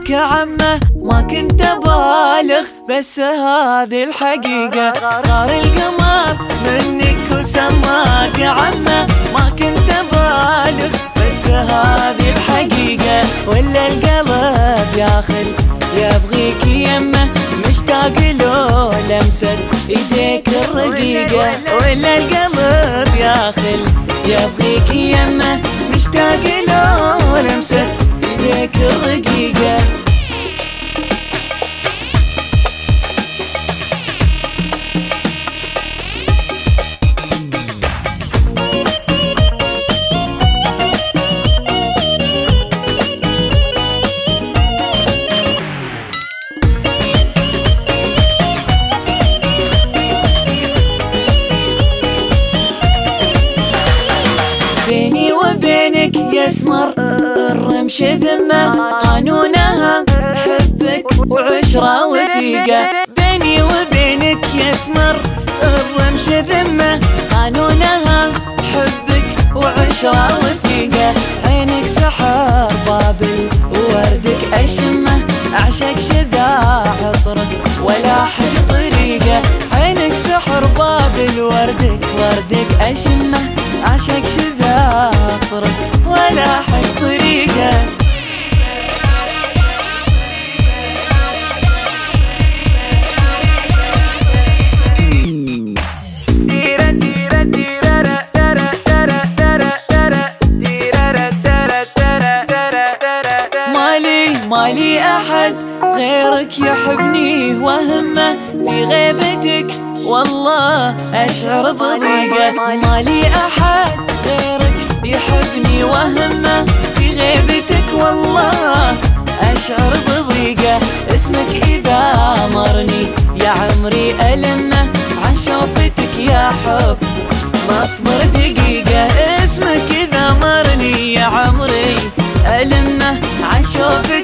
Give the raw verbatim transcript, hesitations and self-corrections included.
سماك عمه ما كنت بالغ، بس هذه الحقيقة. غار القمر منك وسماك عمه ما كنت بالغ، بس هذه الحقيقة. ولا القلب ياخل يبغيك يمه، مشتاق له لمسة ايديك الرقيقة. ولا القلب ياخل يبغيك يمه، مشتاق له لمسة ايديك الرقيقة. بيني وبينك يسمر الرمش ذمة، قانونها حبك وعشرة وثيقة. بيني وبينك يسمر الرمش ذمة، قانونها حبك وعشرة وثيقة. عينك سحر بابل ووردك أشمه، أعشق شذا عطرك ولا حد طريقة. عينك سحر بابل ووردك وردك أشمه، أعشق شذا عطرك ولا حد طريقة. مالي أحد غيرك يحبني وهمه، في غيبتك والله أشعر بضيقة. مالي أحد غيرك يحبني وهمه، في غيبتك والله أشعر بضيقة. اسمك إذا مرني يا عمري ألمه، عن شوفتك يا حب ما أصبر دقيقة. اسمك إذا مرني يا عمري ألمه، عن شوفتك